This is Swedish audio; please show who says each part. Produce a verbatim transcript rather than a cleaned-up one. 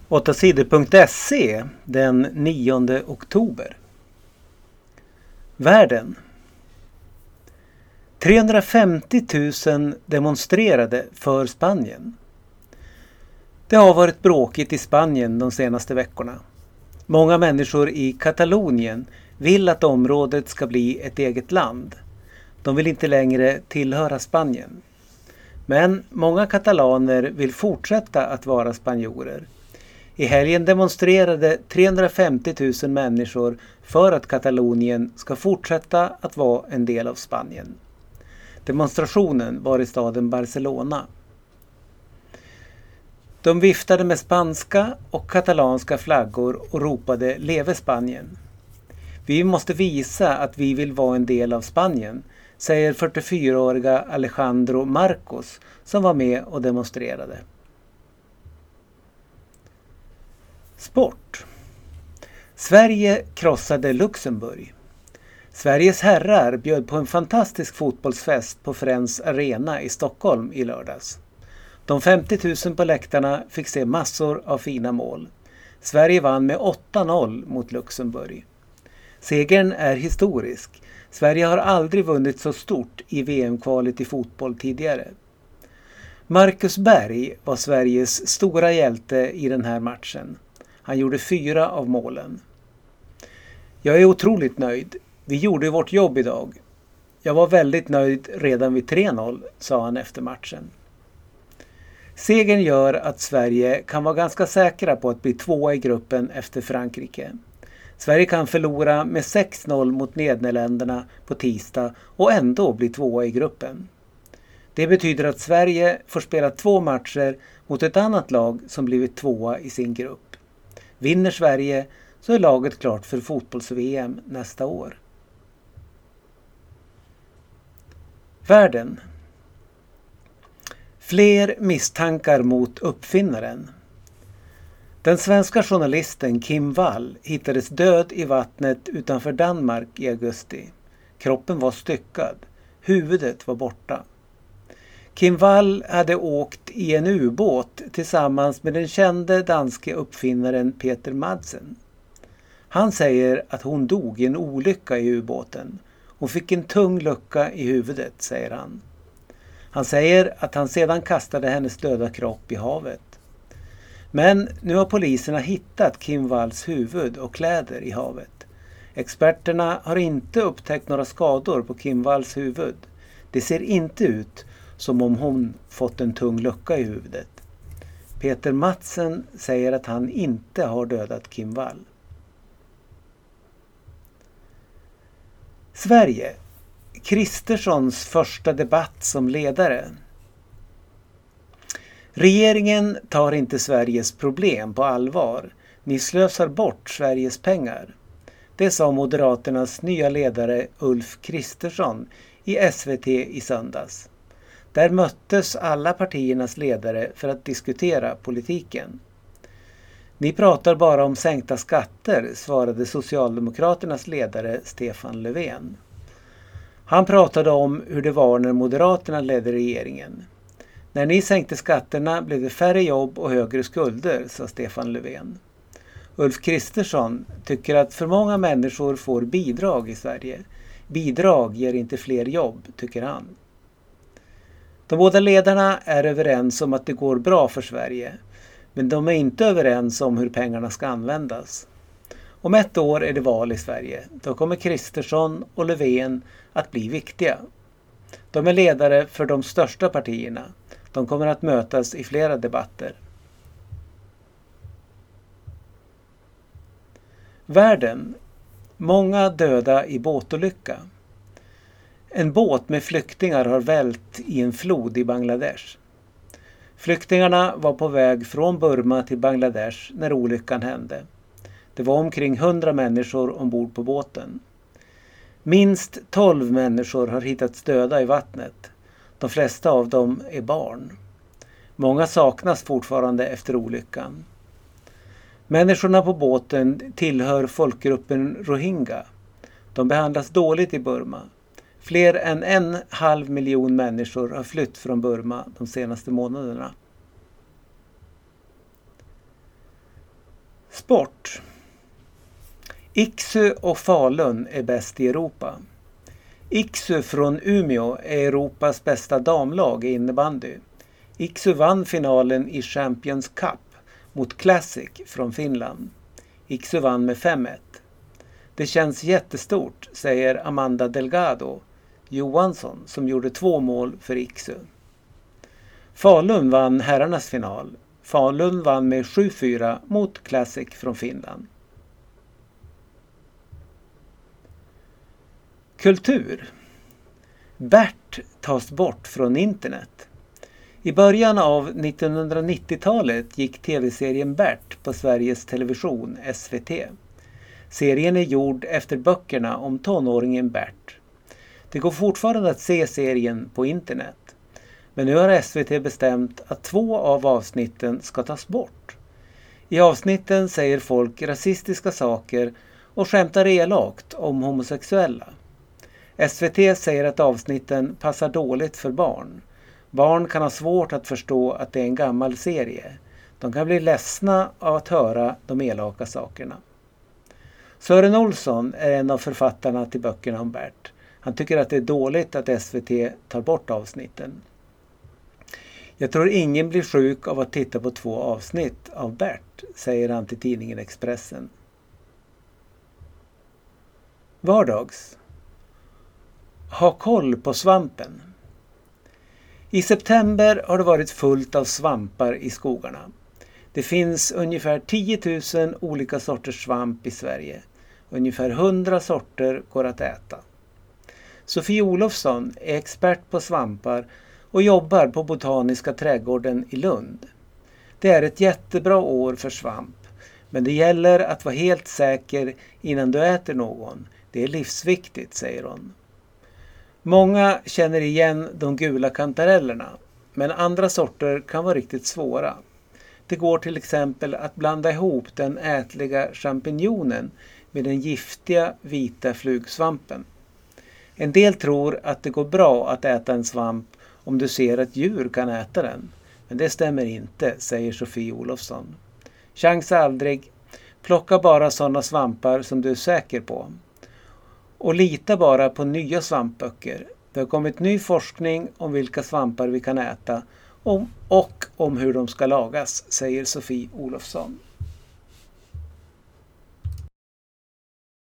Speaker 1: åtta sidor punkt se den nionde oktober. Världen. trehundrafemtio tusen demonstrerade för Spanien. Det har varit bråkigt i Spanien de senaste veckorna. Många människor i Katalonien vill att området ska bli ett eget land. De vill inte längre tillhöra Spanien. Men många katalaner vill fortsätta att vara spanjorer. I helgen demonstrerade trehundrafemtio tusen människor för att Katalonien ska fortsätta att vara en del av Spanien. Demonstrationen var i staden Barcelona. De viftade med spanska och katalanska flaggor och ropade "Leve Spanien". Vi måste visa att vi vill vara en del av Spanien, säger fyrtiofyraåriga Alejandro Marcos som var med och demonstrerade. Sport. Sverige krossade Luxemburg. Sveriges herrar bjöd på en fantastisk fotbollsfest på Friends Arena i Stockholm i lördags. De femtio tusen på läktarna fick se massor av fina mål. Sverige vann med åtta noll mot Luxemburg. Segern är historisk. Sverige har aldrig vunnit så stort i V M-kvalet i fotboll tidigare. Marcus Berg var Sveriges stora hjälte i den här matchen. Han gjorde fyra av målen. Jag är otroligt nöjd. Vi gjorde vårt jobb idag. Jag var väldigt nöjd redan vid tre noll, sa han efter matchen. Segern gör att Sverige kan vara ganska säkra på att bli tvåa i gruppen efter Frankrike. Sverige kan förlora med sex noll mot Nederländerna på tisdag och ändå bli tvåa i gruppen. Det betyder att Sverige får spela två matcher mot ett annat lag som blivit tvåa i sin grupp. Vinner Sverige så är laget klart för fotbolls-V M nästa år. Världen. Fler misstankar mot uppfinnaren. Den svenska journalisten Kim Wall hittades död i vattnet utanför Danmark i augusti. Kroppen var styckad. Huvudet var borta. Kim Wall hade åkt i en ubåt tillsammans med den kände danske uppfinnaren Peter Madsen. Han säger att hon dog i en olycka i ubåten. Hon fick en tung lucka i huvudet, säger han. Han säger att han sedan kastade hennes döda kropp i havet. Men nu har poliserna hittat Kim Walls huvud och kläder i havet. Experterna har inte upptäckt några skador på Kim Walls huvud. Det ser inte ut som om hon fått en tung lucka i huvudet. Peter Madsen säger att han inte har dödat Kim Wall. Sverige. Kristerssons första debatt som ledare. Regeringen tar inte Sveriges problem på allvar. Ni slösar bort Sveriges pengar. Det sa Moderaternas nya ledare Ulf Kristersson i S V T i söndags. Där möttes alla partiernas ledare för att diskutera politiken. Ni pratar bara om sänkta skatter, svarade Socialdemokraternas ledare Stefan Löfven. Han pratade om hur det var när Moderaterna ledde regeringen. När ni sänkte skatterna blev det färre jobb och högre skulder, sa Stefan Löfven. Ulf Kristersson tycker att för många människor får bidrag i Sverige. Bidrag ger inte fler jobb, tycker han. De båda ledarna är överens om att det går bra för Sverige. Men de är inte överens om hur pengarna ska användas. Om ett år är det val i Sverige. Då kommer Kristersson och Löfven att bli viktiga. De är ledare för de största partierna. De kommer att mötas i flera debatter. Världen. Många döda i båtolycka. En båt med flyktingar har vält i en flod i Bangladesh. Flyktingarna var på väg från Burma till Bangladesh när olyckan hände. Det var omkring hundra människor ombord på båten. Minst tolv människor har hittats döda i vattnet. De flesta av dem är barn. Många saknas fortfarande efter olyckan. Människorna på båten tillhör folkgruppen Rohingya. De behandlas dåligt i Burma. Fler än en halv miljon människor har flytt från Burma de senaste månaderna. Sport. Iksu och Falun är bäst i Europa. Iksu från Umeå är Europas bästa damlag i innebandy. Iksu vann finalen i Champions Cup mot Classic från Finland. Iksu vann med fem ett. Det känns jättestort, säger Amanda Delgado Johansson som gjorde två mål för Iksu. Falun vann herrarnas final. Falun vann med sju fyra mot Classic från Finland. Kultur. Bert tas bort från internet. I början av nittonhundranittiotalet gick tv-serien Bert på Sveriges Television, S V T. Serien är gjord efter böckerna om tonåringen Bert. Det går fortfarande att se serien på internet. Men nu har S V T bestämt att två av avsnitten ska tas bort. I avsnitten säger folk rasistiska saker och skämtar elakt om homosexuella. S V T säger att avsnitten passar dåligt för barn. Barn kan ha svårt att förstå att det är en gammal serie. De kan bli ledsna av att höra de elaka sakerna. Sören Olsson är en av författarna till böckerna om Bert. Han tycker att det är dåligt att S V T tar bort avsnitten. Jag tror ingen blir sjuk av att titta på två avsnitt av Bert, säger han till tidningen Expressen. Vardags. Ha koll på svampen. I september har det varit fullt av svampar i skogarna. Det finns ungefär tio tusen olika sorters svamp i Sverige. Ungefär hundra sorter går att äta. Sofie Olofsson är expert på svampar och jobbar på Botaniska trädgården i Lund. Det är ett jättebra år för svamp, men det gäller att vara helt säker innan du äter någon. Det är livsviktigt, säger hon. Många känner igen de gula kantarellerna, men andra sorter kan vara riktigt svåra. Det går till exempel att blanda ihop den ätliga champinjonen med den giftiga vita flugsvampen. En del tror att det går bra att äta en svamp om du ser att djur kan äta den. Men det stämmer inte, säger Sofie Olofsson. Chansa aldrig. Plocka bara sådana svampar som du är säker på. Och lita bara på nya svampböcker. Det har kommit ny forskning om vilka svampar vi kan äta och om hur de ska lagas, säger Sofie Olofsson.